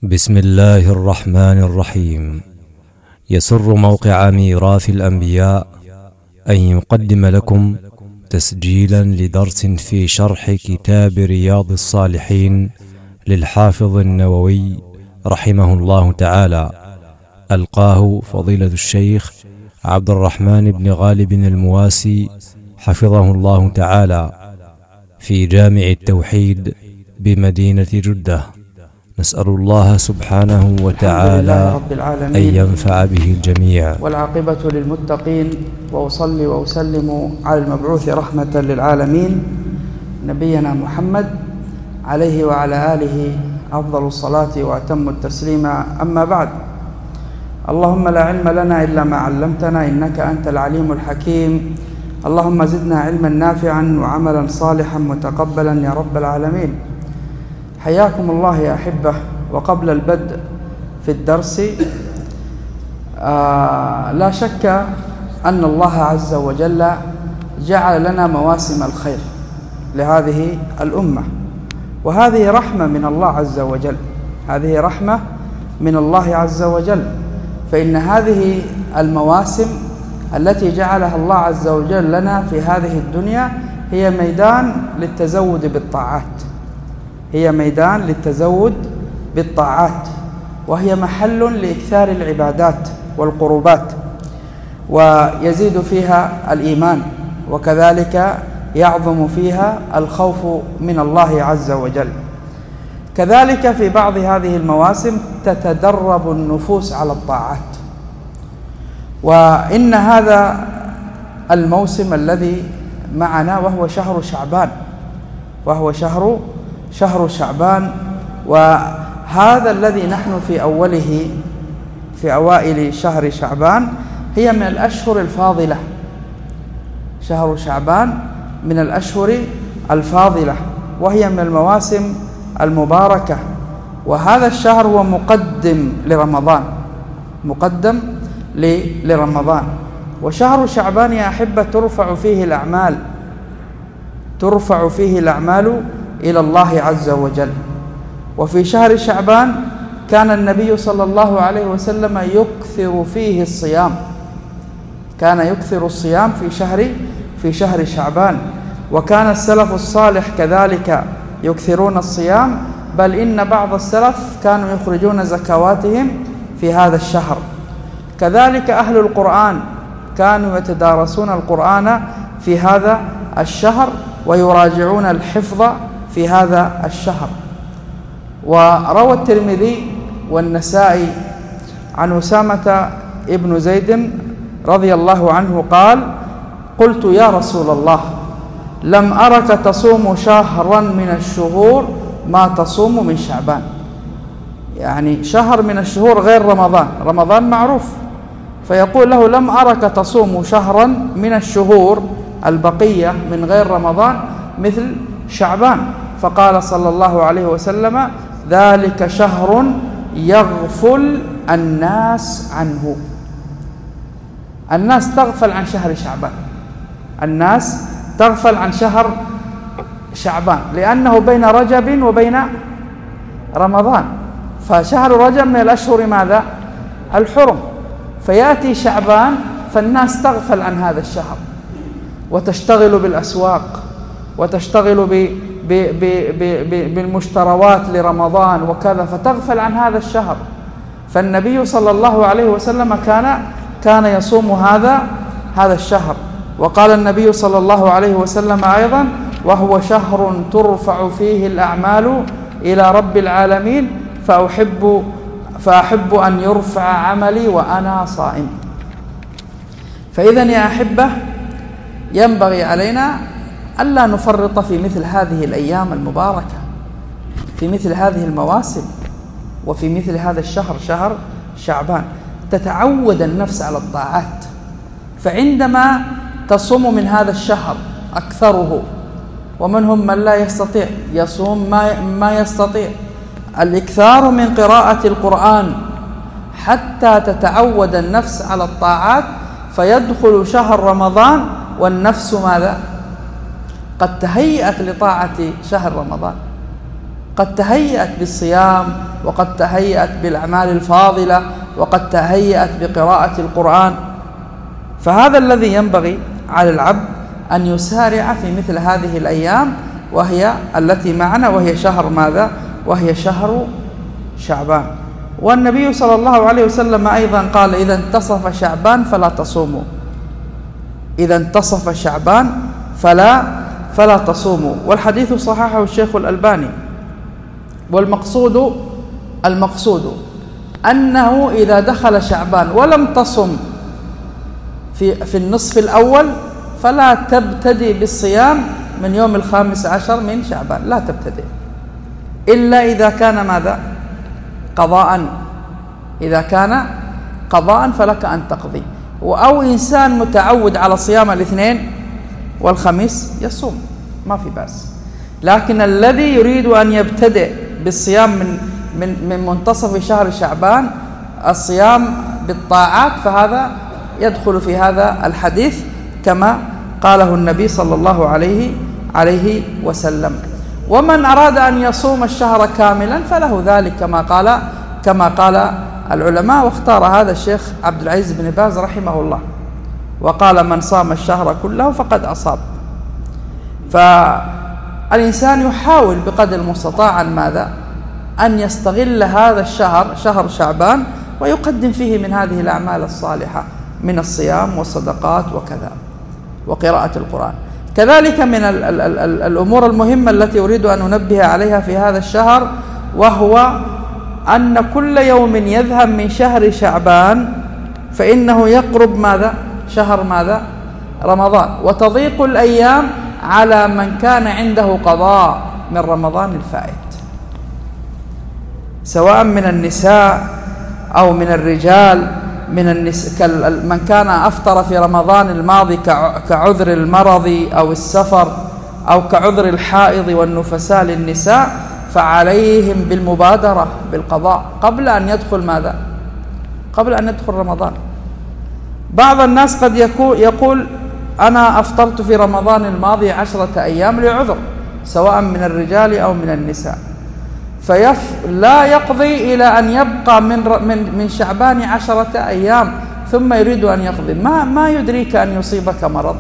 بسم الله الرحمن الرحيم. يسر موقع ميراث الأنبياء أن يقدم لكم تسجيلا لدرس في شرح كتاب رياض الصالحين للحافظ النووي رحمه الله تعالى، ألقاه فضيلة الشيخ عبد الرحمن بن غالب المواسي حفظه الله تعالى في جامع التوحيد بمدينة جدة. نسأل الله سبحانه وتعالى أن ينفع به الجميع. والعاقبة للمتقين، وأصلي وأسلم على المبعوث رحمة للعالمين نبينا محمد عليه وعلى آله أفضل الصلاة وأتم التسليم. أما بعد، اللهم لا علم لنا إلا ما علمتنا إنك أنت العليم الحكيم. اللهم زدنا علما نافعا وعملا صالحا متقبلا يا رب العالمين. حياكم الله يا أحبة. وقبل البدء في الدرس، لا شك أن الله عز وجل جعل لنا مواسم الخير لهذه الأمة، وهذه رحمة من الله عز وجل، هذه رحمة من الله عز وجل. فإن هذه المواسم التي جعلها الله عز وجل لنا في هذه الدنيا هي ميدان للتزود بالطاعات، هي ميدان للتزود بالطاعات، وهي محل لإكثار العبادات والقربات، ويزيد فيها الإيمان، وكذلك يعظم فيها الخوف من الله عز وجل. كذلك في بعض هذه المواسم تتدرب النفوس على الطاعات. وإن هذا الموسم الذي معنا وهو شهر شعبان، وهو شهر شعبان، وهذا الذي نحن في أوله، في أوائل شهر شعبان، هي من الأشهر الفاضلة. شهر شعبان من الأشهر الفاضلة، وهي من المواسم المباركة. وهذا الشهر هو مقدم لرمضان، مقدم لرمضان. وشهر شعبان يا أحبة ترفع فيه الأعمال، ترفع فيه الأعمال إلى الله عز وجل. وفي شهر شعبان كان النبي صلى الله عليه وسلم يكثر فيه الصيام، كان يكثر الصيام في شهر شعبان. وكان السلف الصالح كذلك يكثرون الصيام، بل إن بعض السلف كانوا يخرجون زكواتهم في هذا الشهر. كذلك أهل القرآن كانوا يتدارسون القرآن في هذا الشهر ويراجعون الحفظ في هذا الشهر. وروى الترمذي والنسائي عن أسامة ابن زيد رضي الله عنه قال: قلت يا رسول الله، لم أرك تصوم شهرا من الشهور ما تصوم من شعبان. يعني شهر من الشهور غير رمضان، رمضان معروف، فيقول له: لم أرك تصوم شهرا من الشهور البقية من غير رمضان مثل شعبان. فقال صلى الله عليه وسلم: ذلك شهر يغفل الناس عنه. الناس تغفل عن شهر شعبان، الناس تغفل عن شهر شعبان، لأنه بين رجب وبين رمضان. فشهر رجب من الأشهر ماذا؟ الحرم. فيأتي شعبان فالناس تغفل عن هذا الشهر، وتشتغل بالأسواق، وتشتغل بالمشتروات لرمضان وكذا، فتغفل عن هذا الشهر. فالنبي صلى الله عليه وسلم كان يصوم هذا الشهر. وقال النبي صلى الله عليه وسلم أيضا: وهو شهر ترفع فيه الأعمال إلى رب العالمين، فأحب أن يرفع عملي وأنا صائم. فإذا يا أحبة، ينبغي علينا ألا نفرط في مثل هذه الأيام المباركة، في مثل هذه المواسم، وفي مثل هذا الشهر، شهر شعبان. تتعود النفس على الطاعات، فعندما تصوم من هذا الشهر أكثره، ومنهم من لا يستطيع يصوم ما يستطيع، الإكثار من قراءة القرآن حتى تتعود النفس على الطاعات، فيدخل شهر رمضان والنفس ماذا؟ قد تهيأت لطاعة شهر رمضان، قد تهيأت بالصيام وقد تهيأت بالأعمال الفاضلة، وقد تهيأت بقراءة القرآن. فهذا الذي ينبغي على العبد أن يسارع في مثل هذه الأيام، وهي التي معنا، وهي شهر ماذا؟ وهي شهر شعبان. والنبي صلى الله عليه وسلم أيضا قال: إذا انتصف شعبان فلا تصوموا، إذا انتصف شعبان فلا تصوموا. والحديث صححه الشيخ الألباني. والمقصود أنه إذا دخل شعبان ولم تصم في النصف الأول فلا تبتدي بالصيام من يوم 15 من شعبان، لا تبتدي إلا إذا كان ماذا؟ قضاء. إذا كان قضاء فلك أن تقضي. أو إنسان متعود على صيام الاثنين والخميس يصوم، ما في بأس. لكن الذي يريد أن يبتدئ بالصيام من منتصف شهر شعبان، الصيام بالطاعات، فهذا يدخل في هذا الحديث كما قاله النبي صلى الله عليه وسلم. ومن أراد أن يصوم الشهر كاملا فله ذلك كما قال العلماء. واختار هذا الشيخ عبد العزيز بن باز رحمه الله، وقال: من صام الشهر كله فقد أصاب. فالإنسان يحاول بقدر المستطاع ماذا؟ أن يستغل هذا الشهر، شهر شعبان، ويقدم فيه من هذه الأعمال الصالحة من الصيام والصدقات وكذا وقراءة القرآن. كذلك من الأمور المهمة التي أريد أن أنبه عليها في هذا الشهر، وهو أن كل يوم يذهب من شهر شعبان فإنه يقرب ماذا؟ شهر ماذا؟ رمضان. وتضيق الأيام على من كان عنده قضاء من رمضان الفائت، سواء من النساء أو من الرجال. من كان أفطر في رمضان الماضي كعذر المرض أو السفر أو كعذر الحائض والنفساء للنساء، فعليهم بالمبادرة بالقضاء قبل أن يدخل ماذا؟ قبل أن يدخل رمضان. بعض الناس قد يقول: أنا أفطرت في رمضان الماضي 10 أيام لعذر، سواء من الرجال أو من النساء، لا يقضي إلى أن يبقى من شعبان 10 أيام ثم يريد أن يقضي. ما يدريك أن يصيبك مرض،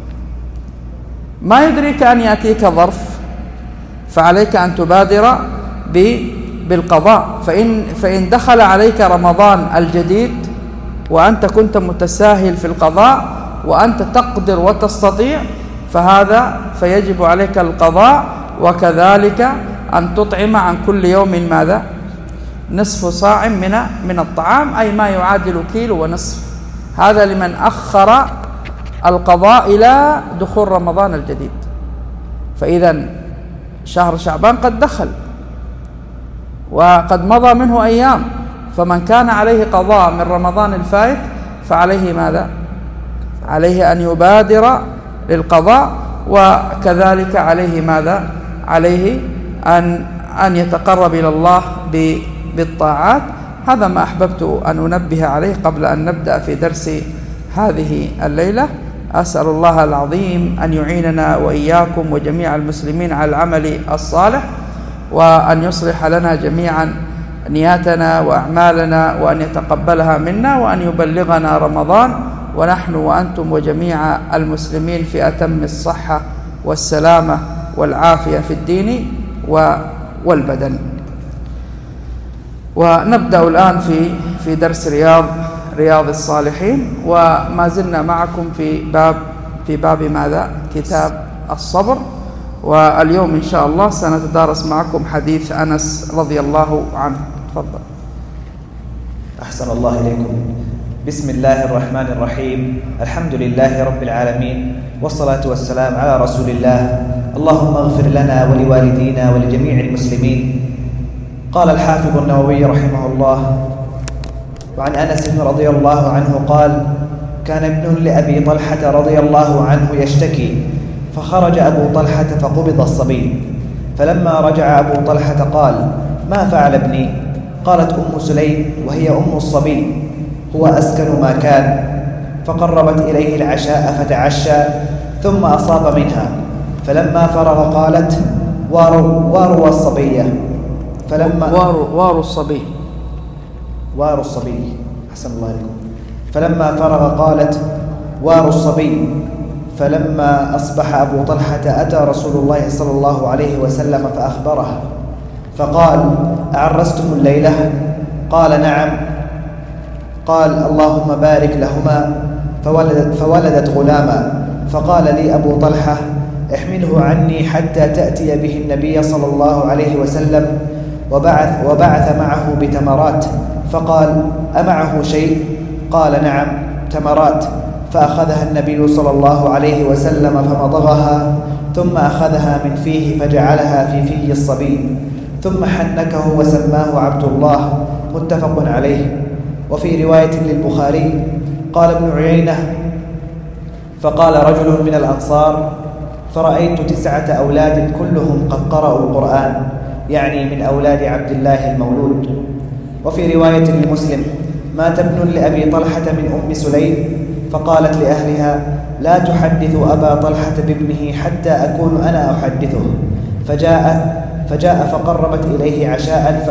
ما يدريك أن يأتيك ظرف، فعليك أن تبادر بالقضاء. فإن دخل عليك رمضان الجديد وأنت كنت متساهل في القضاء وأنت تقدر وتستطيع، فيجب عليك القضاء. وكذلك أن تطعم عن كل يوم ماذا؟ نصف صاع من الطعام، أي ما يعادل 1.5 كيلو. هذا لمن أخر القضاء إلى دخول رمضان الجديد. فإذا شهر شعبان قد دخل وقد مضى منه أيام، فمن كان عليه قضاء من رمضان الفائت فعليه ماذا؟ عليه أن يبادر للقضاء. وكذلك عليه ماذا؟ عليه أن يتقرب إلى الله بالطاعات. هذا ما أحببت أن أنبه عليه قبل أن نبدأ في درس هذه الليلة. أسأل الله العظيم أن يعيننا وإياكم وجميع المسلمين على العمل الصالح، وأن يصلح لنا جميعا نياتنا وأعمالنا، وأن يتقبلها منا، وأن يبلغنا رمضان ونحن وأنتم وجميع المسلمين في أتم الصحة والسلامة والعافية في الدين والبدن. ونبدأ الآن في درس رياض الصالحين، وما زلنا معكم في باب ماذا؟ كتاب الصبر. واليوم إن شاء الله سنتدارس معكم حديث أنس رضي الله عنه. تفضل. أحسن الله إليكم. بسم الله الرحمن الرحيم. الحمد لله رب العالمين، والصلاة والسلام على رسول الله. اللهم اغفر لنا ولوالدينا ولجميع المسلمين. قال الحافظ النووي رحمه الله: وعن أنس رضي الله عنه قال: كان ابن لأبي طلحة رضي الله عنه يشتكي، فخرج أبو طلحة فقبض الصبي، فلما رجع أبو طلحة قال: ما فعل ابني؟ قالت أم سليم وهي أم الصبي: هو أسكن ما كان. فقربت إليه العشاء فتعشى ثم أصاب منها، فلما فرغ قالت: واروا الصبية. فلما وار الصبي. وار الصبي، أحسن الله عليكم. فلما فرغ قالت: وار الصبي. فلما أصبح أبو طلحة أتى رسول الله صلى الله عليه وسلم فأخبره، فقال: أعرستم الليلة؟ قال: نعم. قال: اللهم بارك لهما. فولدت غلاما. فقال لي أبو طلحة: احمله عني حتى تأتي به النبي صلى الله عليه وسلم. وبعث معه بتمرات. فقال: أمعه شيء؟ قال: نعم، تمرات. فأخذها النبي صلى الله عليه وسلم فمضغها، ثم أخذها من فيه فجعلها في في الصبي، ثم حنكه وسماه عبد الله، متفق عليه. وفي رواية للبخاري قال ابن عيينة: فقال رجل من الأنصار: فرأيت 9 أولاد كلهم قد قرأوا القرآن، يعني من أولاد عبد الله المولود. وفي رواية لمسلم: مات ابن لأبي طلحة من أم سليم، فقالت لأهلها: لا تحدثوا أبا طلحة بابنه حتى أكون أنا أحدثه. فجاء فقربت إليه عشاء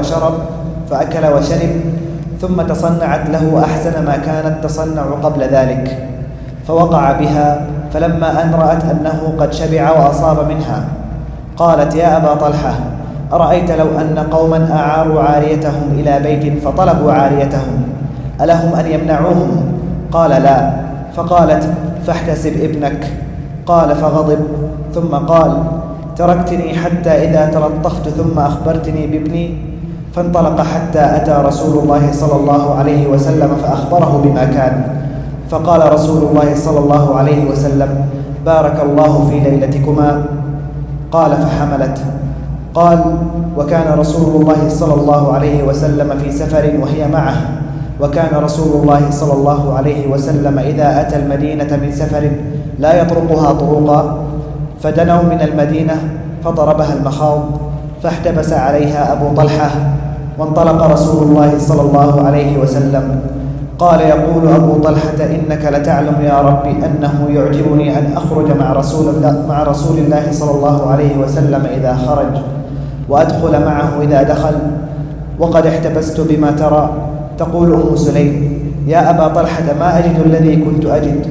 فأكل وشرب، ثم تصنعت له أحسن ما كانت تصنع قبل ذلك، فوقع بها. فلما أن رأت أنه قد شبع وأصاب منها، قالت: يا أبا طلحة، أرأيت لو أن قوما أعاروا عاريتهم إلى بيت فطلبوا عاريتهم، ألهم أن يمنعوهم؟ قال: لا. فقالت: فاحتسب ابنك. قال فغضب، ثم قال: تركتني حتى إذا تلطخت ثم أخبرتني بابني. فانطلق حتى أتى رسول الله صلى الله عليه وسلم فأخبره بما كان. فقال رسول الله صلى الله عليه وسلم: بارك الله في ليلتكما. قال: فحملت. قال: وكان رسول الله صلى الله عليه وسلم في سفر وهي معه، وكان رسول الله صلى الله عليه وسلم إذا أتى المدينة من سفر لا يطرقها طرقا، فدنوا من المدينة فضربها المخاض، فاحتبس عليها أبو طلحة، وانطلق رسول الله صلى الله عليه وسلم. قال يقول أبو طلحة: إنك لتعلم يا ربي أنه يعجبني أن أخرج مع رسول الله صلى الله عليه وسلم إذا خرج، وأدخل معه إذا دخل، وقد احتبست بما ترى. تقول أم سليم: يا أبا طلحة، ما أجد الذي كنت أجد.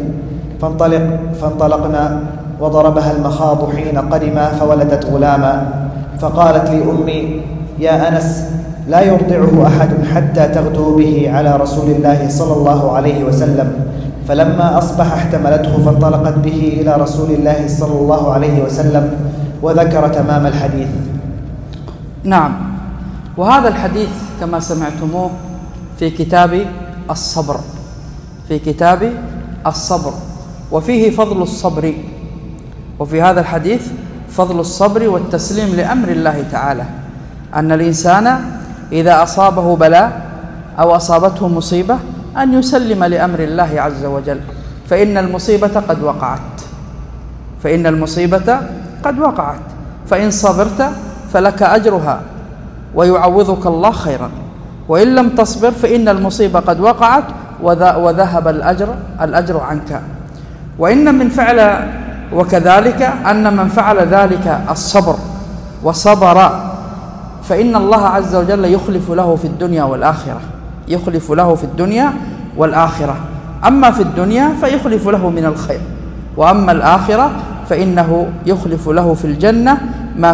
فانطلقنا، وضربها المخاض حين قدما فولدت غلاما. فقالت لي أمي: يا أنس، لا يرضعه أحد حتى تغدو به على رسول الله صلى الله عليه وسلم. فلما أصبح احتملته فانطلقت به إلى رسول الله صلى الله عليه وسلم، وذكر تمام الحديث. نعم. وهذا الحديث كما سمعتموه في كتاب الصبر، في كتاب الصبر، وفيه فضل الصبر. وفي هذا الحديث فضل الصبر والتسليم لأمر الله تعالى، أن الإنسان إذا أصابه بلاء أو أصابته مصيبة أن يسلم لأمر الله عز وجل، فإن المصيبة قد وقعت، فإن المصيبة قد وقعت، فإن صبرت فلك أجرها ويعوضك الله خيرا، وإن لم تصبر فإن المصيبة قد وقعت وذهب الأجر عنك. وإن من فعل وكذلك أن من فعل ذلك الصبر وصبر فإن الله عز وجل يخلف له في الدنيا والآخرة، يخلف له في الدنيا والآخرة. أما في الدنيا فيخلف له من الخير، وأما الآخرة فإنه يخلف له في الجنة ما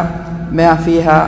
فيها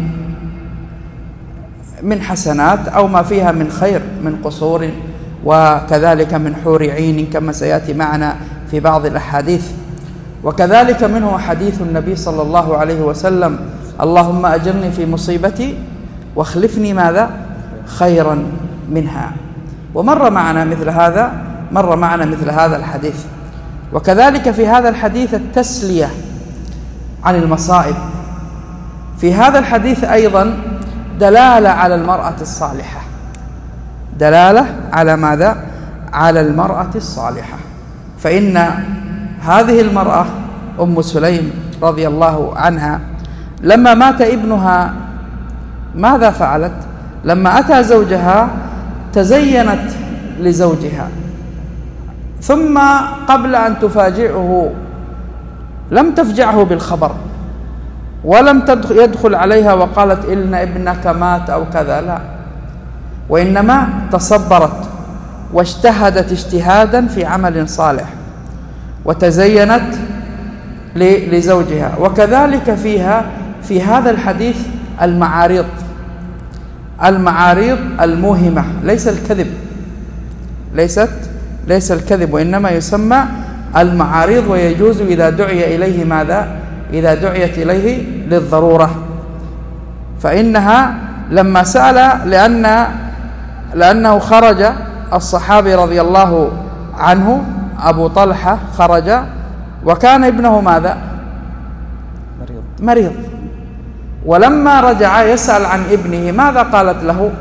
من حسنات، أو ما فيها من خير من قصور، وكذلك من حور عين كما سيأتي معنا في بعض الأحاديث. وكذلك منه حديث النبي صلى الله عليه وسلم: اللهم أجرني في مصيبتي واخلفني ماذا؟ خيرا منها. ومر معنا مثل هذا الحديث. وكذلك في هذا الحديث التسلية عن المصائب. في هذا الحديث أيضا دلالة على المرأة الصالحة، دلالة على ماذا؟ على المرأة الصالحة. فإن هذه المرأة أم سليم رضي الله عنها لما مات ابنها ماذا فعلت؟ لما أتى زوجها تزينت لزوجها، ثم قبل أن تفاجئه لم تفجعه بالخبر، ولم يدخل عليها وقالت إن ابنك مات أو كذا، لا، وإنما تصبرت واجتهدت اجتهادا في عمل صالح وتزينت لزوجها. وكذلك في هذا الحديث المعاريض الموهمة، ليس الكذب، ليس الكذب، وإنما يسمى المعاريض، ويجوز إذا دعي إليه ماذا؟ إذا دعيت إليه للضرورة. فإنها لما سأل لأنه خرج الصحابي رضي الله عنه أبو طلحة خرج وكان ابنه ماذا؟ مريض. ولما رجع يسأل عن ابنه ماذا قالت له؟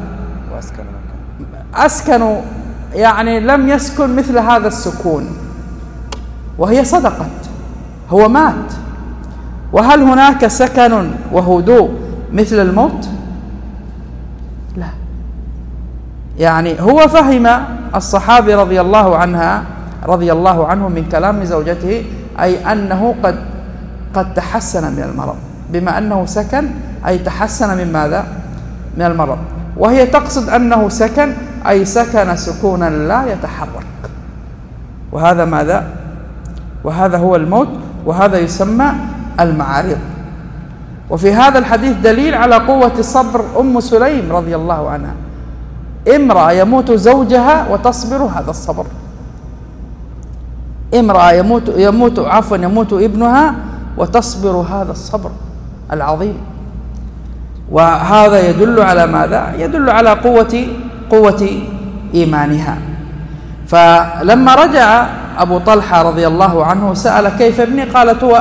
أسكنوا، يعني لم يسكن مثل هذا السكون، وهي صدقت، هو مات. وهل هناك سكن وهدوء مثل الموت؟ لا. يعني هو فهم الصحابي رضي الله عنه من كلام زوجته أي أنه قد تحسن من المرض، بما أنه سكن أي تحسن من ماذا؟ من المرض. وهي تقصد أنه سكن أي سكن سكونا لا يتحرك، وهذا ماذا؟ وهذا هو الموت، وهذا يسمى المعارض. وفي هذا الحديث دليل على قوة صبر أم سليم رضي الله عنها، امرأة يموت زوجها وتصبر هذا الصبر، امرأة يموت ابنها وتصبر هذا الصبر العظيم. وهذا يدل على ماذا؟ يدل على قوة إيمانها. فلما رجع أبو طلحة رضي الله عنه سأل كيف ابني؟ قالت هو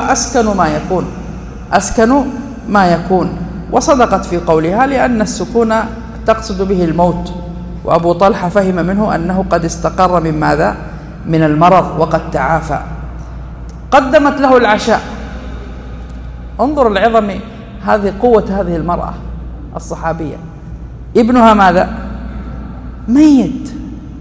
أسكن ما يكون، وصدقت في قولها، لأن السكون تقصد به الموت، وأبو طلحة فهم منه أنه قد استقر من ماذا؟ من المرض وقد تعافى. قدمت له العشاء. انظر العظم، هذه قوة هذه المرأة الصحابية، ابنها ماذا؟ ميت،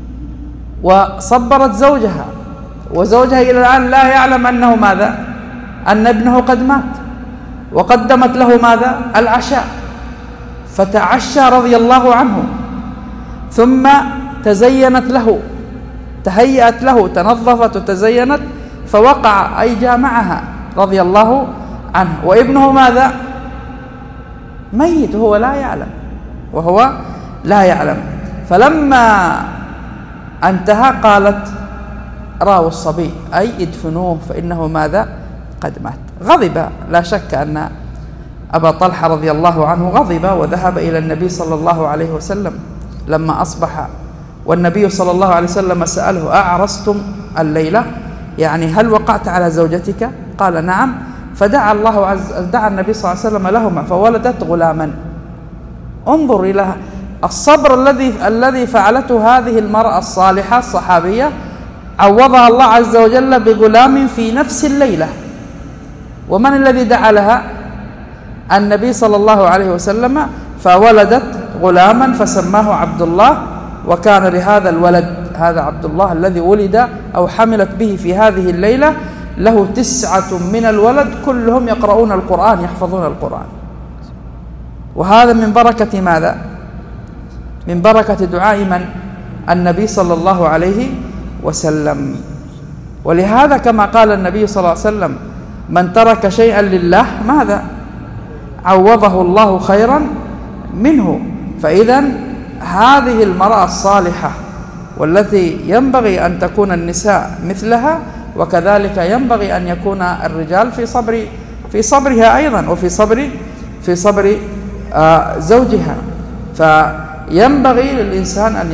وصبرت زوجها، وزوجها إلى الآن لا يعلم أنه ماذا؟ أن ابنه قد مات، وقدمت له ماذا؟ العشاء، فتعشى رضي الله عنه، ثم تزينت له، تهيأت له، تنظفت وتزينت، فوقع أي جامعها رضي الله عنه، وابنه ماذا؟ ميت، وهو لا يعلم. فلما انتهى قالت راوا الصبي، أي ادفنوه فإنه ماذا؟ قد مات. غضب، لا شك أن أبا طلحة رضي الله عنه غضب، وذهب إلى النبي صلى الله عليه وسلم لما أصبح، والنبي صلى الله عليه وسلم سأله أعرستم الليلة؟ يعني هل وقعت على زوجتك؟ قال نعم. فدعا النبي صلى الله عليه وسلم لهما فولدت غلاما. انظر إلى الصبر الذي فعلته هذه المرأة الصالحة الصحابية، عوضها الله عز وجل بغلام في نفس الليلة. ومن الذي دعا لها؟ النبي صلى الله عليه وسلم، فولدت غلاما فسماه عبد الله. وكان لهذا الولد، هذا عبد الله الذي ولد أو حملت به في هذه الليلة، له 9 من الولد كلهم يقرؤون القرآن، يحفظون القرآن. وهذا من بركة ماذا؟ من بركة دعاء من؟ النبي صلى الله عليه وسلم. ولهذا كما قال النبي صلى الله عليه وسلم من ترك شيئا لله ماذا؟ عوضه الله خيرا منه. فإذا هذه المرأة الصالحة والتي ينبغي أن تكون النساء مثلها، وكذلك ينبغي أن يكون الرجال في صبرها أيضا، وفي صبر زوجها. فينبغي للإنسان أن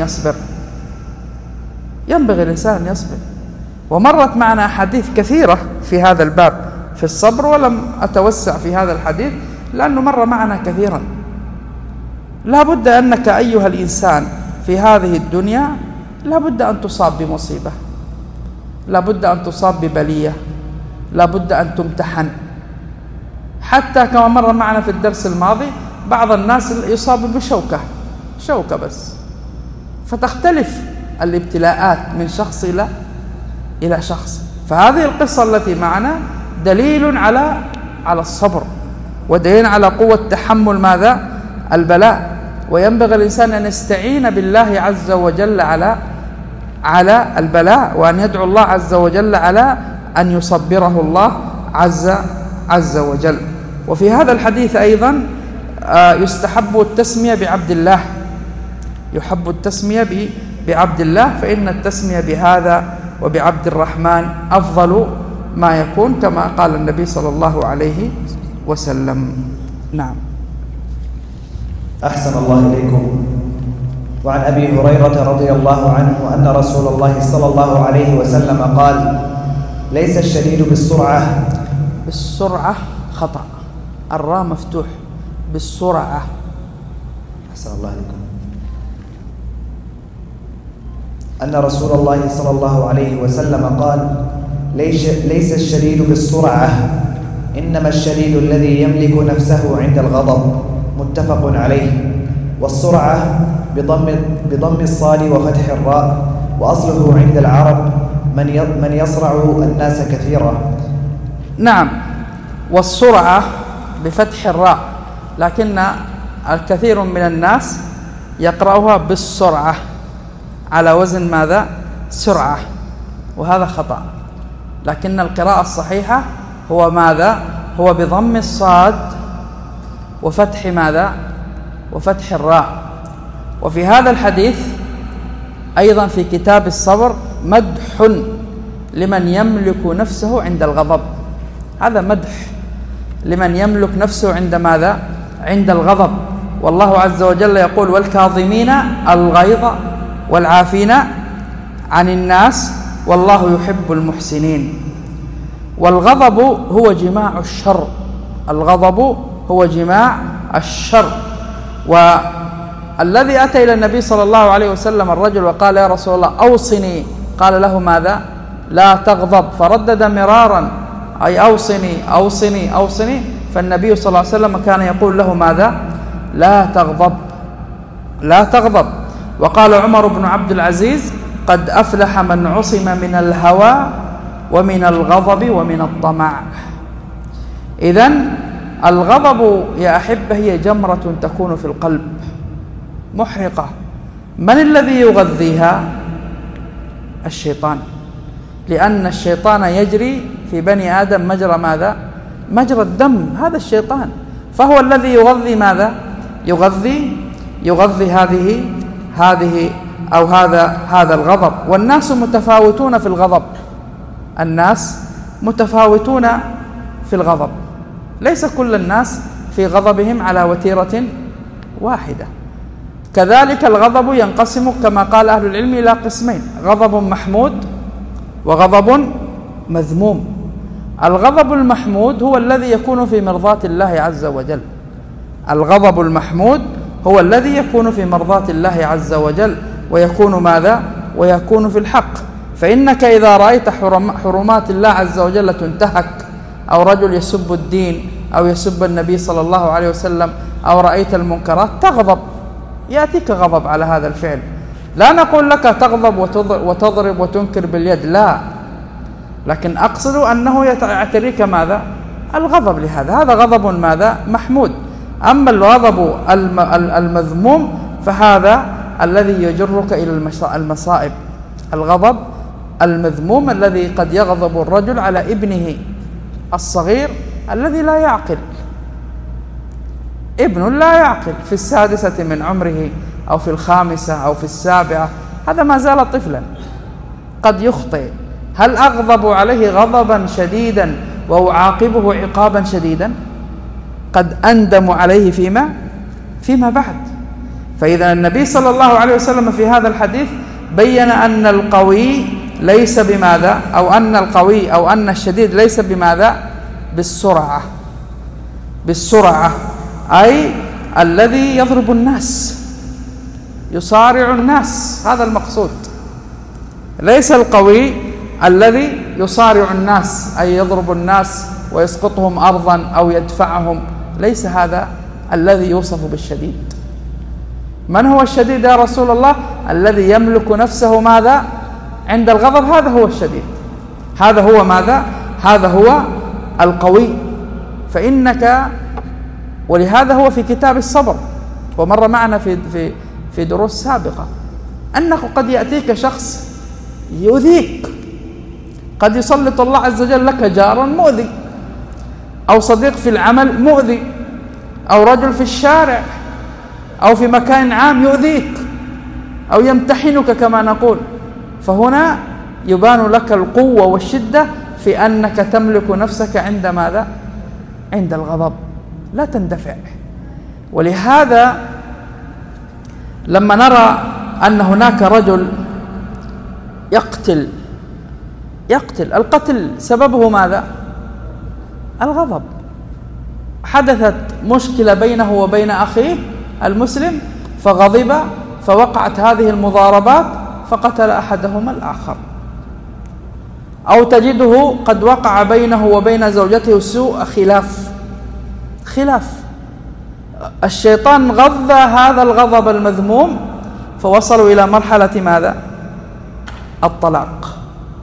يصبر. ومرت معنا أحاديث كثيرة في هذا الباب في الصبر، ولم أتوسع في هذا الحديث لأنه مر معنا كثيرا. لا بد أنك أيها الإنسان في هذه الدنيا لا بد أن تصاب بمصيبة، لا بد أن تصاب ببلية، لا بد أن تمتحن. حتى كما مر معنا في الدرس الماضي بعض الناس يصاب بشوكة بس، فتختلف الابتلاءات من شخص إلى شخص. فهذه القصة التي معنا دليل على الصبر، ودليل على قوة تحمل ماذا؟ البلاء. وينبغي الإنسان أن يستعين بالله عز وجل على البلاء، وأن يدعو الله عز وجل على أن يصبره الله عز وجل. وفي هذا الحديث أيضا يستحب التسمية بعبد الله، يحب التسمية بعبد الله، فإن التسمية بهذا وبعبد الرحمن أفضل ما يكون، كما قال النبي صلى الله عليه وسلم. نعم. أحسن الله إليكم. وعن أبي هريرة رضي الله عنه أن رسول الله صلى الله عليه وسلم قال: ليس الشديد بالسرعة. بالسرعة خطأ، الراء مفتوح، بالسرعة. أحسن الله إليكم. أن رسول الله صلى الله عليه وسلم قال: ليس الشديد بالسرعة، إنما الشديد الذي يملك نفسه عند الغضب. متفق عليه. والسرعة بضم الصاد وفتح الراء، وأصله عند العرب من يصرع الناس كثيرا. نعم، والسرعة بفتح الراء، لكن الكثير من الناس يقرأها بالسرعة على وزن ماذا؟ سرعة، وهذا خطأ. لكن القراءة الصحيحة هو ماذا؟ هو بضم الصاد وفتح ماذا؟ وفتح الراء. وفي هذا الحديث أيضا في كتاب الصبر مدح لمن يملك نفسه عند الغضب. هذا مدح لمن يملك نفسه عند ماذا؟ عند الغضب. والله عز وجل يقول: والكاظمين الغيظ والعافين عن الناس والله يحب المحسنين. والغضب هو جماع الشر، الغضب هو جماع الشر. والذي أتى إلى النبي صلى الله عليه وسلم الرجل وقال: يا رسول الله أوصني، قال له ماذا؟ لا تغضب، فردد مرارا أي أوصني أوصني أوصني. فالنبي صلى الله عليه وسلم كان يقول له ماذا؟ لا تغضب لا تغضب. وقال عمر بن عبد العزيز: قد أفلح من عصم من الهوى ومن الغضب ومن الطمع. إذن الغضب يا أحبة هي جمرة تكون في القلب محرقة. من الذي يغذيها؟ الشيطان، لأن الشيطان يجري في بني آدم مجرى ماذا؟ مجرى الدم. هذا الشيطان، فهو الذي يغذي ماذا؟ يغذي هذه أو هذا الغضب. والناس متفاوتون في الغضب، الناس متفاوتون في الغضب، ليس كل الناس في غضبهم على وتيرة واحدة. كذلك الغضب ينقسم كما قال أهل العلم إلى قسمين: غضب محمود وغضب مذموم. الغضب المحمود هو الذي يكون في مرضاة الله عز وجل، الغضب المحمود هو الذي يكون في مرضاة الله عز وجل، ويكون ماذا؟ ويكون في الحق. فإنك إذا رأيت حرمات الله عز وجل تنتهك، أو رجل يسب الدين أو يسب النبي صلى الله عليه وسلم، أو رأيت المنكرات تغضب، يأتيك غضب على هذا الفعل. لا نقول لك تغضب وتضرب وتنكر باليد، لا، لكن أقصد أنه يعتريك ماذا؟ الغضب لهذا، هذا غضب ماذا؟ محمود. أما الغضب المذموم فهذا الذي يجرك إلى المصائب. الغضب المذموم الذي قد يغضب الرجل على ابنه الصغير الذي لا يعقل، ابن لا يعقل في 6 من عمره أو في 5 أو في 7، هذا ما زال طفلا قد يخطئ. هل أغضب عليه غضبا شديدا وأعاقبه عقابا شديدا؟ قد أندم عليه فيما بعد. فإذا النبي صلى الله عليه وسلم في هذا الحديث بين أن القوي ليس بماذا؟ أو أن الشديد ليس بماذا؟ بالسرعة، أي الذي يضرب الناس، يصارع الناس، هذا المقصود. ليس القوي الذي يصارع الناس أي يضرب الناس ويسقطهم أرضا أو يدفعهم، ليس هذا الذي يوصف بالشديد. من هو الشديد يا رسول الله؟ الذي يملك نفسه ماذا؟ عند الغضب، هذا هو الشديد، هذا هو ماذا؟ هذا هو القوي. فإنك ولهذا هو في كتاب الصبر، ومر معنا في دروس سابقة أنه قد يأتيك شخص يؤذيك، قد يسلط الله عز وجل لك جارا مؤذي، أو صديق في العمل مؤذي، أو رجل في الشارع أو في مكان عام يؤذيك أو يمتحنك كما نقول. فهنا يبان لك القوة والشدة في أنك تملك نفسك عند ماذا؟ عند الغضب، لا تندفع. ولهذا لما نرى أن هناك رجل يقتل، القتل سببه ماذا؟ الغضب. حدثت مشكلة بينه وبين أخيه المسلم فغضب، فوقعت هذه المضاربات فقتل أحدهما الآخر. أو تجده قد وقع بينه وبين زوجته سوء خلاف، الشيطان غذى هذا الغضب المذموم فوصلوا إلى مرحلة ماذا؟ الطلاق.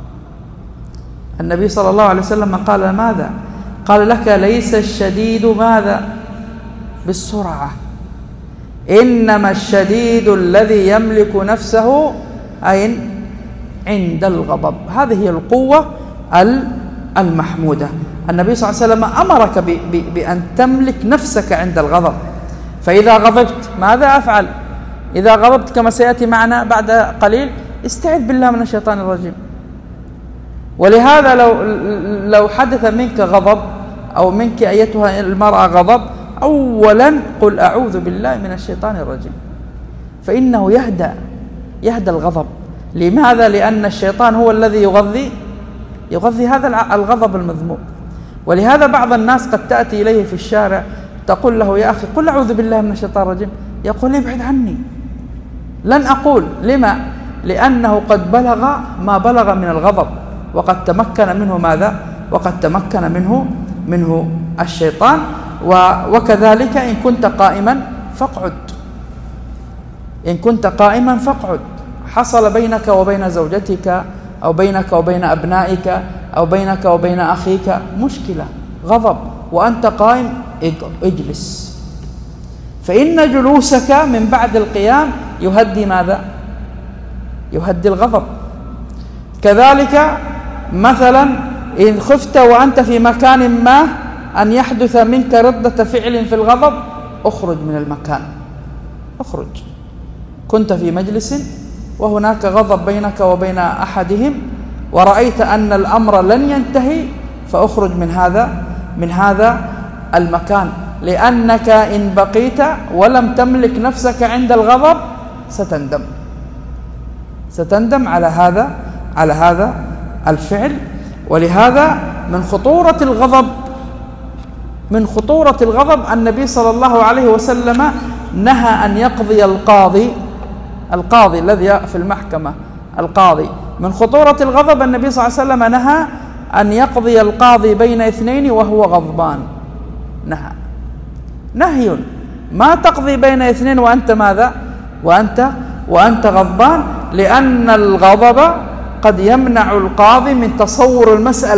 النبي صلى الله عليه وسلم قال ماذا؟ قال لك ليس الشديد ماذا؟ بالسرعة، إنما الشديد الذي يملك نفسه أين؟ عند الغضب. هذه هي القوة المحمودة. النبي صلى الله عليه وسلم أمرك بأن تملك نفسك عند الغضب. فإذا غضبت ماذا أفعل؟ إذا غضبت كما سيأتي معنا بعد قليل استعذ بالله من الشيطان الرجيم. ولهذا لو حدث منك غضب أو منك أيتها المرأة غضب، أولا قل أعوذ بالله من الشيطان الرجيم، فإنه يهدى الغضب. لماذا؟ لأن الشيطان هو الذي يغذي هذا الغضب المذموم. ولهذا بعض الناس قد تأتي إليه في الشارع تقول له يا أخي قل أعوذ بالله من الشيطان الرجيم، يقول ابعد عني، لن أقول. لما؟ لأنه قد بلغ ما بلغ من الغضب، وقد تمكن منه ماذا؟ وقد تمكن منه الشيطان. وكذلك إن كنت قائما فاقعد، إن كنت قائما فاقعد. حصل بينك وبين زوجتك أو بينك وبين أبنائك أو بينك وبين أخيك مشكلة غضب وأنت قائم، اجلس، فإن جلوسك من بعد القيام يهدي ماذا؟ يهدي الغضب. كذلك مثلا إن خفت وأنت في مكان ما أن يحدث منك ردة فعل في الغضب، اخرج من المكان، اخرج. كنت في مجلس وهناك غضب بينك وبين أحدهم ورأيت أن الأمر لن ينتهي، فاخرج من هذا المكان، لأنك إن بقيت ولم تملك نفسك عند الغضب ستندم على هذا الفعل. ولهذا من خطورة الغضب النبي صلى الله عليه وسلم نهى أن يقضي القاضي الذي في المحكمة، القاضي. من خطورة الغضب النبي صلى الله عليه وسلم نهى أن يقضي القاضي بين اثنين وهو غضبان. نهي، ما تقضي بين اثنين وأنت ماذا؟ وأنت غضبان، لأن الغضب قد يمنع القاضي من تصور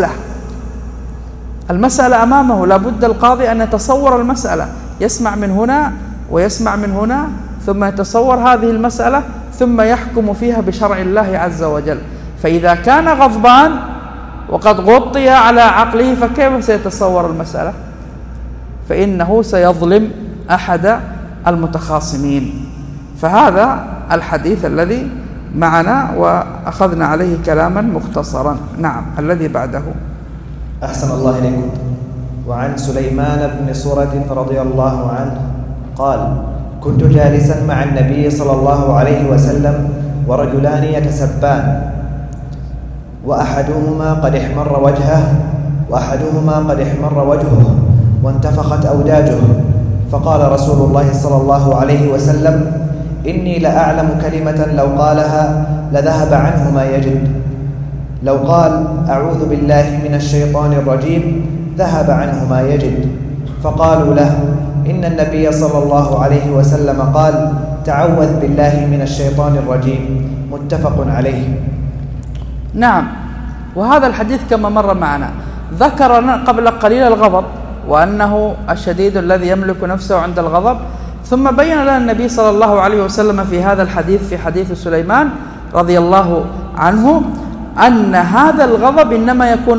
المسألة أمامه. لابد القاضي أن يتصور المسألة، يسمع من هنا ويسمع من هنا، ثم يتصور هذه المسألة ثم يحكم فيها بشرع الله عز وجل. فإذا كان غضبان وقد غطي على عقله فكيف سيتصور المسألة؟ فإنه سيظلم أحد المتخاصمين. فهذا الحديث الذي معنا وأخذنا عليه كلاما مختصرا. نعم، الذي بعده. أحسن الله إليكم. وعن سليمان بن سرد رضي الله عنه قال: كنت جالسا مع النبي صلى الله عليه وسلم ورجلان يتسبان، وأحدهما قد احمر وجهه وانتفخت أوداجه، فقال رسول الله صلى الله عليه وسلم: إني لأعلم كلمة لو قالها لذهب عنه ما يجد. لو قال: أعوذ بالله من الشيطان الرجيم، ذهب عنه ما يجد. فقالوا له: إن النبي صلى الله عليه وسلم قال: تعوذ بالله من الشيطان الرجيم. متفق عليه. نعم، وهذا الحديث كما مر معنا ذكر قبل قليل الغضب، وأنه الشديد الذي يملك نفسه عند الغضب. ثم بين لنا النبي صلى الله عليه وسلم في هذا الحديث، في حديث سليمان رضي الله عنه، أن هذا الغضب إنما يكون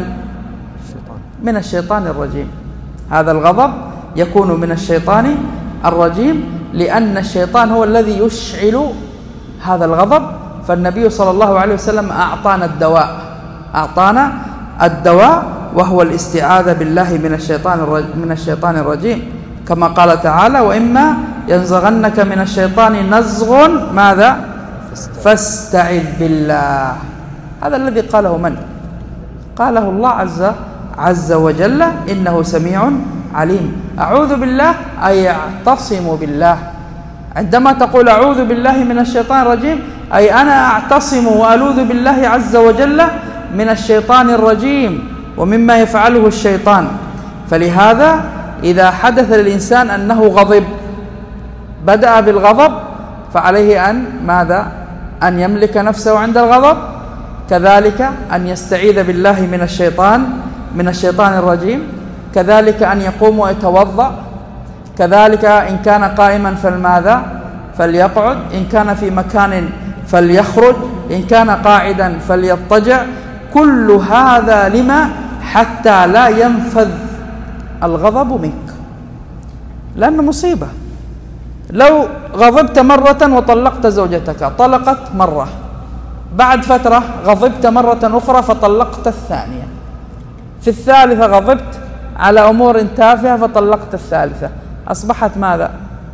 من الشيطان الرجيم. هذا الغضب يكون من الشيطان الرجيم، لأن الشيطان هو الذي يشعل هذا الغضب. فالنبي صلى الله عليه وسلم أعطانا الدواء وهو الاستعاذة بالله من الشيطان الرجيم، كما قال تعالى: وإما ينزغنك من الشيطان نزغ ماذا؟ فاستعذ بالله. هذا الذي قاله من؟ قاله الله عز وجل، إنه سميع عليم. أعوذ بالله أي أعتصم بالله. عندما تقول أعوذ بالله من الشيطان الرجيم أي أنا أعتصم وألوذ بالله عز وجل من الشيطان الرجيم ومما يفعله الشيطان. فلهذا إذا حدث للإنسان أنه غضب، بدأ بالغضب، فعليه أن ماذا؟ أن يملك نفسه عند الغضب، كذلك أن يستعيذ بالله من الشيطان الرجيم، كذلك أن يقوم ويتوضأ، كذلك إن كان قائما فليقعد، إن كان في مكان فليخرج، إن كان قاعدا فليضطجع. كل هذا لما؟ حتى لا ينفذ الغضب منك، لأنه مصيبة. لو غضبت مرة وطلقت زوجتك، طلقت مرة، بعد فترة غضبت مرة أخرى فطلقت الثانية، في الثالثة غضبت على أمور تافهة فطلقت الثالثة، أصبحت ماذا؟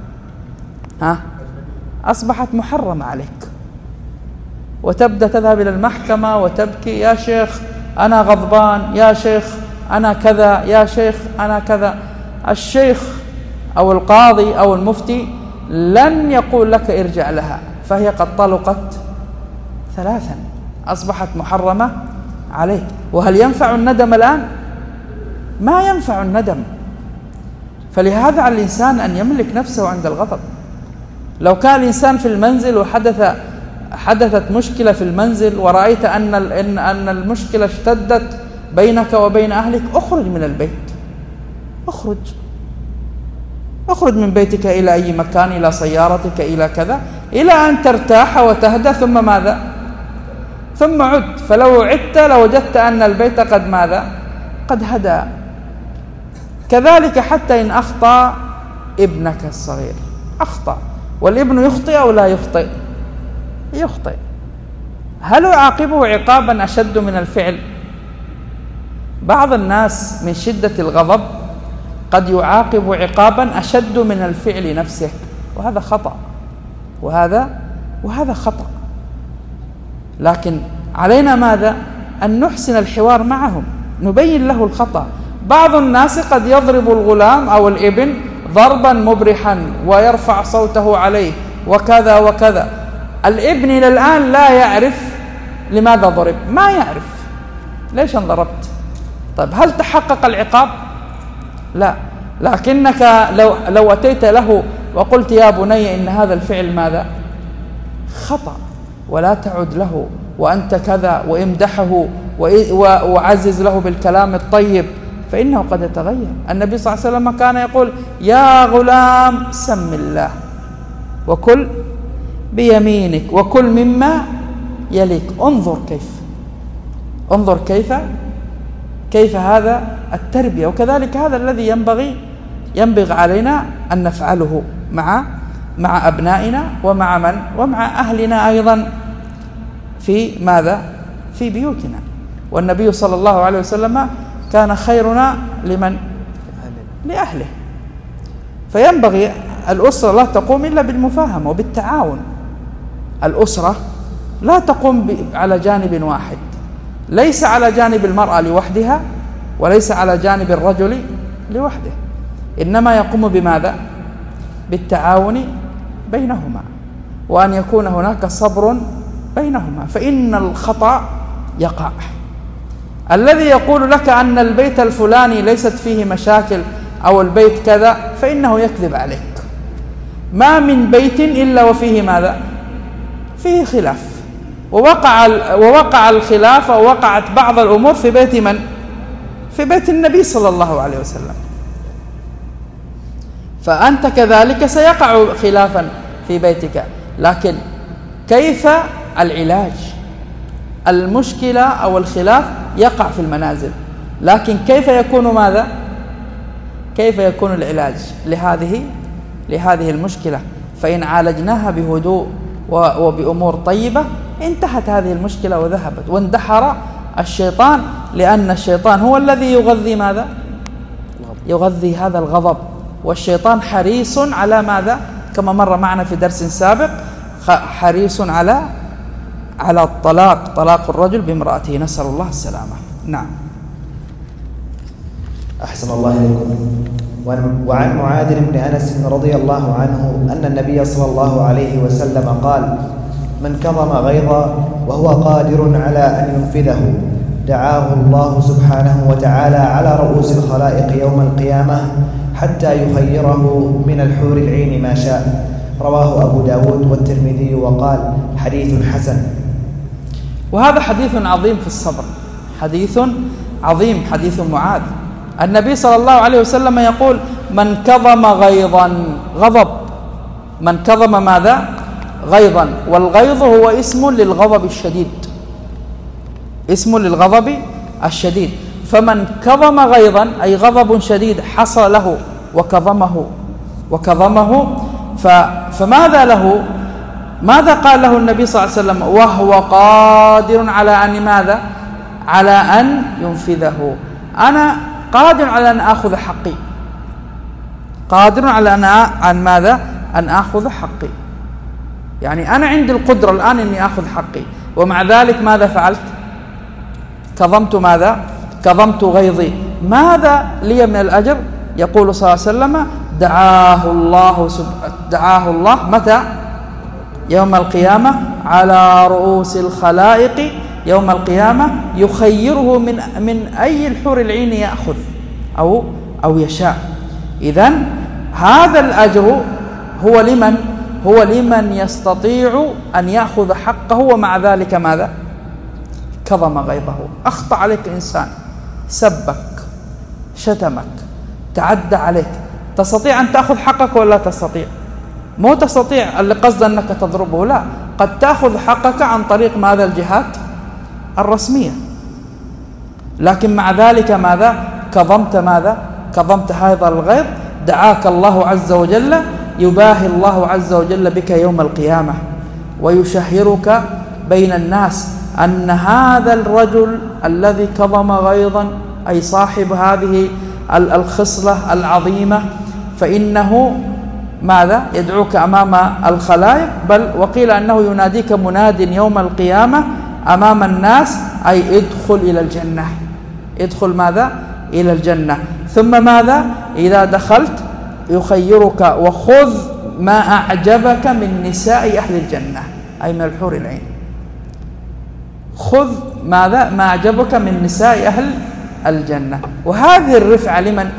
أصبحت محرمة عليك، وتبدأ تذهب إلى المحكمة وتبكي: يا شيخ أنا غضبان، يا شيخ أنا كذا، يا شيخ أنا كذا. الشيخ أو القاضي أو المفتي لن يقول لك ارجع لها، فهي قد طلقت ثلاثا، أصبحت محرمة عليك. وهل ينفع الندم الآن؟ ما ينفع الندم. فلهذا على الإنسان أن يملك نفسه عند الغضب. لو كان الإنسان في المنزل وحدثت مشكلة في المنزل، ورأيت أن المشكلة اشتدت بينك وبين أهلك، اخرج من البيت، اخرج من بيتك إلى أي مكان، إلى سيارتك، إلى كذا، إلى أن ترتاح وتهدى، ثم ماذا؟ ثم عد. فلو عدت لوجدت أن البيت قد ماذا؟ قد هدى. كذلك حتى إن أخطأ ابنك الصغير، أخطأ، والابن يخطئ أو لا يخطئ؟ يخطئ. هل يعاقبه عقابا أشد من الفعل؟ بعض الناس من شدة الغضب قد يعاقب عقابا أشد من الفعل نفسه، وهذا خطأ، وهذا خطأ. لكن علينا ماذا؟ أن نحسن الحوار معهم، نبين له الخطأ. بعض الناس قد يضرب الغلام أو الابن ضربا مبرحا ويرفع صوته عليه وكذا وكذا. الابن إلى الآن لا يعرف لماذا ضرب، ما يعرف ليش انضربت. طيب هل تحقق العقاب؟ لا. لكنك لو أتيت له وقلت: يا بني إن هذا الفعل ماذا؟ خطأ، ولا تعد له، وأنت كذا، وامدحه وعزز له بالكلام الطيب، فإنه قد يتغير. النبي صلى الله عليه وسلم كان يقول: يا غلام سم الله وكل بيمينك وكل مما يليك. انظر كيف هذا التربية. وكذلك هذا الذي ينبغي علينا أن نفعله مع أبنائنا ومع من؟ ومع أهلنا أيضا في ماذا؟ في بيوتنا. والنبي صلى الله عليه وسلم كان خيرنا لمن؟ لأهله. فينبغي الأسرة لا تقوم إلا بالمفاهمة وبالتعاون. الأسرة لا تقوم على جانب واحد، ليس على جانب المرأة لوحدها، وليس على جانب الرجل لوحده، إنما يقوم بماذا؟ بالتعاون بينهما، وأن يكون هناك صبر بينهما. فإن الخطأ يقع. الذي يقول لك أن البيت الفلاني ليست فيه مشاكل أو البيت كذا، فإنه يكذب عليك. ما من بيت إلا وفيه ماذا؟ فيه خلاف. ووقع الخلاف، ووقعت بعض الأمور في بيت من؟ في بيت النبي صلى الله عليه وسلم، فأنت كذلك سيقع خلافا في بيتك. لكن كيف العلاج؟ المشكلة أو الخلاف يقع في المنازل، لكن كيف يكون ماذا؟ كيف يكون العلاج لهذه المشكلة؟ فإن عالجناها بهدوء وبأمور طيبة انتهت هذه المشكلة وذهبت، واندحر الشيطان، لأن الشيطان هو الذي يغذي ماذا؟ يغذي هذا الغضب. والشيطان حريص على ماذا؟ كما مر معنا في درس سابق، حريص على طلاق الرجل بامرأته، نسأل الله السلامة. نعم. أحسن الله إليكم. وعن معاذ بن أنس رضي الله عنه أن النبي صلى الله عليه وسلم قال: من كظم غيظا وهو قادر على أن ينفذه دعاه الله سبحانه وتعالى على رؤوس الخلائق يوم القيامة حتى يخيره من الحور العين ما شاء. رواه أبو داود والترمذي وقال: حديث حسن. وهذا حديث عظيم في الصبر، حديث عظيم، حديث معاذ. النبي صلى الله عليه وسلم يقول: من كظم غيظا، غضب، من كظم ماذا؟ غيظا. والغيظ هو اسم للغضب الشديد، اسم للغضب الشديد. فمن كظم غيظا أي غضب شديد حصل له وكظمه فماذا له؟ ماذا قال له النبي صلى الله عليه وسلم؟ وهو قادر على أن ماذا؟ على أن ينفذه. أنا قادر على أن أخذ حقي، قادر على أن ماذا؟ أن أخذ حقي. يعني أنا عندي القدرة الآن أني أخذ حقي، ومع ذلك ماذا فعلت؟ كظمت ماذا؟ كظمت غيظي. ماذا لي من الأجر؟ يقول صلى الله عليه وسلم: دعاه الله متى؟ يوم القيامة على رؤوس الخلائق يوم القيامة، يخيره من أي الحور العين يأخذ أو يشاء. إذن هذا الأجر هو لمن؟ هو لمن يستطيع أن يأخذ حقه ومع ذلك ماذا؟ كظم غيظه. أخطأ عليك إنسان، سبك، شتمك، تعدى عليك، تستطيع أن تأخذ حقك ولا تستطيع؟ مو تستطيع اللي قصد أنك تضربه، لا، قد تأخذ حقك عن طريق ماذا؟ الجهات الرسمية. لكن مع ذلك ماذا؟ كظمت ماذا؟ كظمت هذا الغيظ. دعاك الله عز وجل، يباهي الله عز وجل بك يوم القيامة ويشهرك بين الناس أن هذا الرجل الذي كظم غيظا، أي صاحب هذه الخصلة العظيمة، فإنه ماذا؟ يدعوك أمام الخلائق، بل وقيل أنه يناديك مناد يوم القيامة أمام الناس، أي ادخل إلى الجنة. ادخل ماذا؟ إلى الجنة. ثم ماذا؟ إذا دخلت يخيرك وخذ ما أعجبك من نساء أهل الجنة، أي من الحور العين. خذ ماذا؟ ما أعجبك من نساء أهل الجنة. وهذه الرفعة لمن؟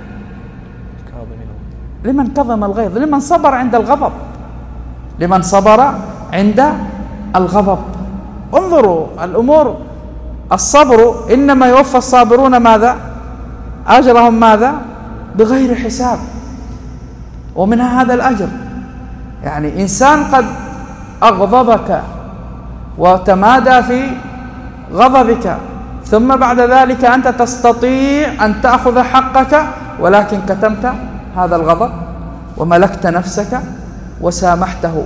لمن كظم الغيظ، لمن صبر عند الغضب، لمن صبر عند الغضب. انظروا الأمور، الصبر إنما يوفى الصابرون ماذا؟ أجرهم ماذا؟ بغير حساب. ومنها هذا الأجر. يعني إنسان قد أغضبك وتمادى في غضبك، ثم بعد ذلك أنت تستطيع أن تأخذ حقك، ولكن كتمت هذا الغضب وملكت نفسك وسامحته،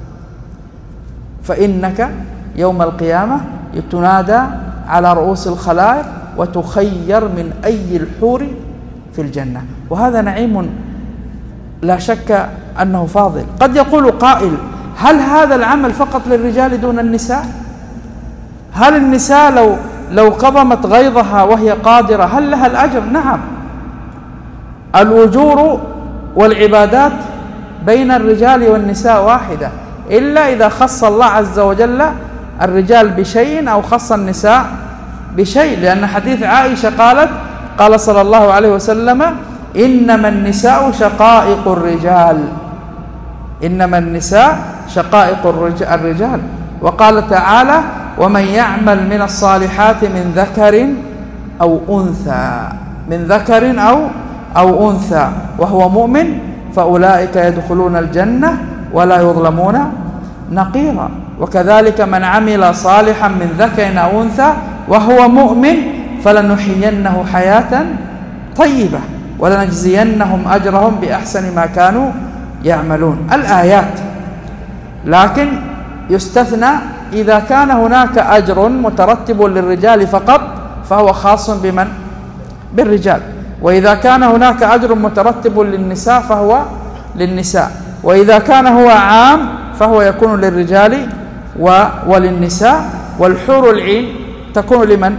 فإنك يوم القيامة تنادى على رؤوس الخلائق وتخير من أي الحور في الجنة. وهذا نعيم لا شك أنه فاضل. قد يقول قائل: هل هذا العمل فقط للرجال دون النساء؟ هل النساء لو كظمت غيظها وهي قادرة هل لها الأجر؟ نعم، الأجور والعبادات بين الرجال والنساء واحدة، إلا إذا خص الله عز وجل الرجال بشيء أو خص النساء بشيء. لأن حديث عائشة قال صلى الله عليه وسلم: إنما النساء شقائق الرجال، إنما النساء شقائق الرجال. وقال تعالى: ومن يعمل من الصالحات من ذكر أو أنثى، من ذكر أو أنثى وهو مؤمن فأولئك يدخلون الجنة ولا يظلمون نقيرا. وكذلك من عمل صالحا من ذكر أو أنثى وهو مؤمن فلنحيينه حياة طيبة ولنجزينهم أجرهم بأحسن ما كانوا يعملون. الآيات. لكن يستثنى إذا كان هناك أجر مترتب للرجال فقط فهو خاص بمن؟ بالرجال. وإذا كان هناك أجر مترتب للنساء فهو للنساء. وإذا كان هو عام فهو يكون للرجال وللنساء. والحور العين تكون لمن؟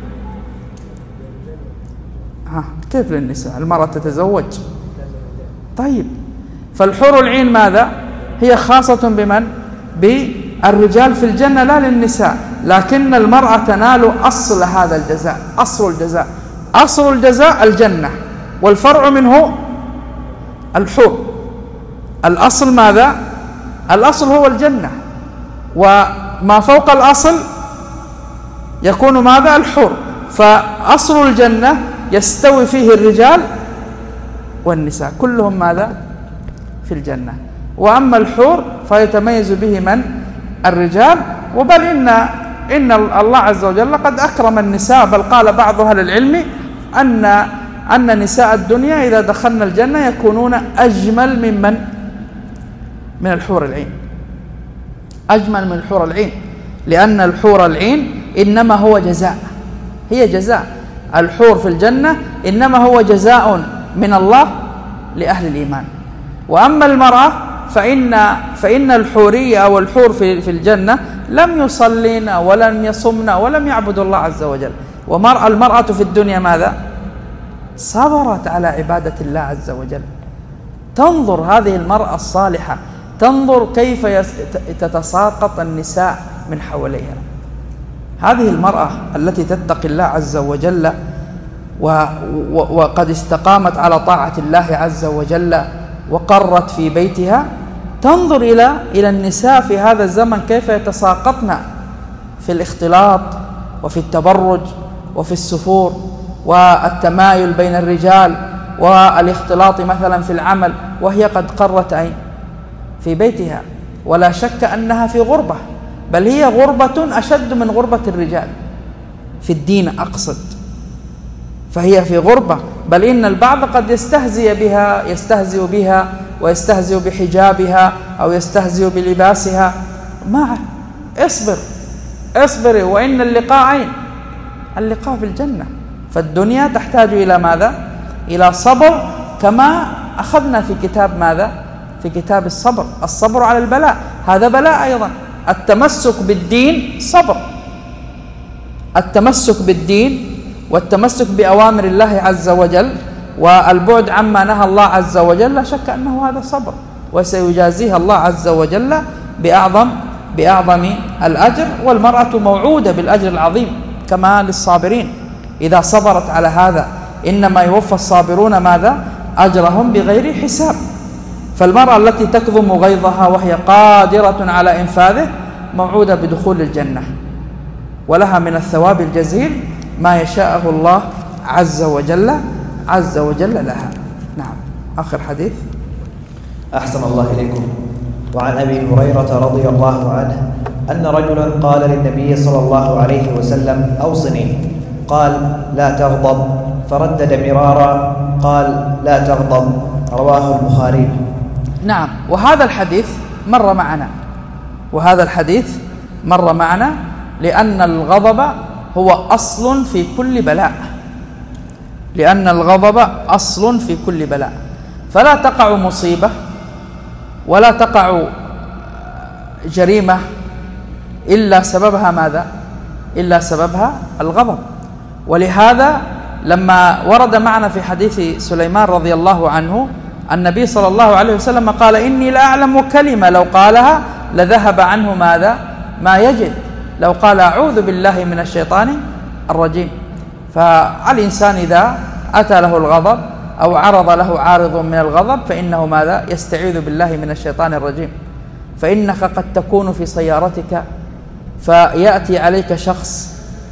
كيف للنساء؟ المرأة تتزوج. طيب، فالحور العين ماذا؟ هي خاصة بمن؟ بالرجال في الجنة لا للنساء. لكن المرأة تنال أصل هذا الجزاء، أصل الجزاء. أصل الجزاء الجنة، والفرع منه الحور. الأصل ماذا؟ الأصل هو الجنة، وما فوق الأصل يكون ماذا؟ الحور. فأصل الجنة يستوي فيه الرجال والنساء كلهم ماذا؟ في الجنة. وأما الحور فيتميز به من؟ الرجال. وبل إن الله عز وجل قد أكرم النساء، بل قال بعض أهل العلم أن نساء الدنيا إذا دخلنا الجنة يكونون أجمل من الحور العين، أجمل من الحور العين، لأن الحور العين إنما هو جزاء، هي جزاء. الحور في الجنة إنما هو جزاء من الله لأهل الإيمان. وأما المرأة فإن الحورية أو الحور في الجنة لم يصلين ولم يصمن ولم يعبدوا الله عز وجل. المرأة في الدنيا ماذا؟ صبرت على عبادة الله عز وجل. تنظر هذه المرأة الصالحة، تنظر كيف تتساقط النساء من حواليها. هذه المرأة التي تتقي الله عز وجل وقد استقامت على طاعة الله عز وجل وقرت في بيتها، تنظر إلى النساء في هذا الزمن كيف يتساقطن في الاختلاط وفي التبرج وفي السفور والتمايل بين الرجال والاختلاط مثلا في العمل، وهي قد قرت أين؟ في بيتها. ولا شك أنها في غربة، بل هي غربة أشد من غربة الرجال في الدين أقصد. فهي في غربة، بل إن البعض قد يستهزئ بها ويستهزئ بحجابها أو يستهزئ بلباسها. اصبر وإن اللقاء أين؟ اللقاء في الجنة. فالدنيا تحتاج إلى ماذا؟ إلى صبر، كما أخذنا في كتاب ماذا؟ في كتاب الصبر على البلاء، هذا بلاء أيضا. التمسك بالدين صبر، التمسك بالدين والتمسك بأوامر الله عز وجل والبعد عما نهى الله عز وجل، لا شك أنه هذا صبر، وسيجازيها الله عز وجل بأعظم الأجر. والمرأة موعودة بالأجر العظيم كما للصابرين إذا صبرت على هذا، إنما يوفى الصابرون ماذا؟ أجرهم بغير حساب. فالمرأة التي تكظم غيظها وهي قادرة على إنفاذه موعودة بدخول الجنة، ولها من الثواب الجزيل ما يشاءه الله عز وجل لها. نعم، آخر حديث. أحسن الله إليكم. وعن أبي هريرة رضي الله عنه أن رجلا قال للنبي صلى الله عليه وسلم: أوصني. قال: لا تغضب. فردد مرارا قال: لا تغضب. رواه البخاري. نعم، وهذا الحديث مر معنا لأن الغضب هو أصل في كل بلاء، فلا تقع مصيبة ولا تقع جريمة إلا سببها ماذا؟ إلا سببها الغضب. ولهذا لما ورد معنا في حديث سليمان رضي الله عنه النبي صلى الله عليه وسلم قال: إني لأعلم كلمة لو قالها لذهب عنه ماذا؟ ما يجد. لو قال: أعوذ بالله من الشيطان الرجيم. فالإنسان إذا أتى له الغضب أو عرض له عارض من الغضب فإنه ماذا؟ يستعيذ بالله من الشيطان الرجيم. فإنك قد تكون في سيارتك فيأتي عليك شخص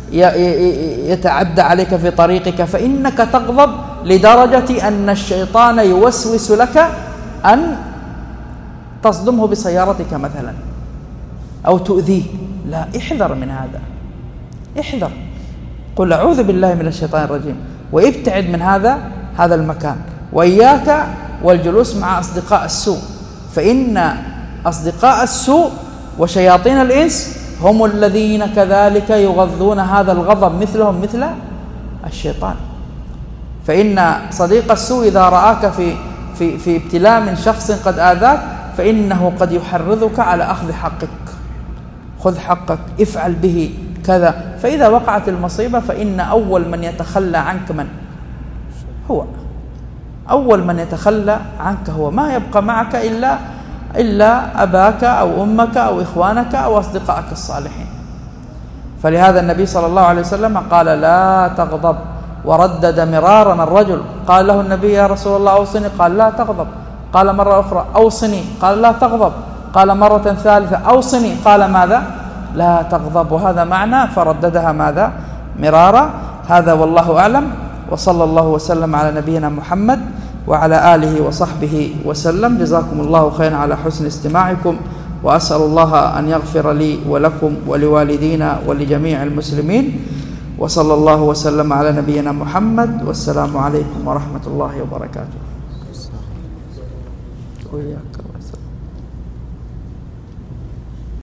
يتعدى عليك في طريقك، فإنك تغضب لدرجة أن الشيطان يوسوس لك أن تصدمه بسيارتك مثلا أو تؤذيه. لا، احذر من هذا، احذر، قل أعوذ بالله من الشيطان الرجيم وابتعد من هذا المكان. وإياك والجلوس مع أصدقاء السوء، فإن أصدقاء السوء وشياطين الإنس هم الذين كذلك يغذون هذا الغضب، مثلهم مثل الشيطان. فإن صديق السوء إذا رآك في ابتلاء من شخص قد آذاك فإنه قد يحرضك على أخذ حقك، خذ حقك، افعل به كذا. فإذا وقعت المصيبة فإن أول من يتخلى عنك من هو؟ أول من يتخلى عنك هو، ما يبقى معك إلا أباك أو أمك أو إخوانك أو أصدقائك الصالحين. فلهذا النبي صلى الله عليه وسلم قال لا تغضب، وردد مرارا الرجل، قال له النبي يا رسول الله أوصني، قال لا تغضب، قال مرة أخرى أوصني، قال لا تغضب، قال مرة ثالثة أوصني، قال ماذا؟ لا تغضب. وهذا معنى فرددها ماذا؟ مرارا. هذا والله أعلم، وصلى الله وسلم على نبينا محمد وعلى آله وصحبه وسلم. جزاكم الله خيرا على حسن استماعكم، وأسأل الله أن يغفر لي ولكم ولوالدينا ولجميع المسلمين. وصلى الله وسلم على نبينا محمد، والسلام عليكم ورحمة الله وبركاته. وإياك.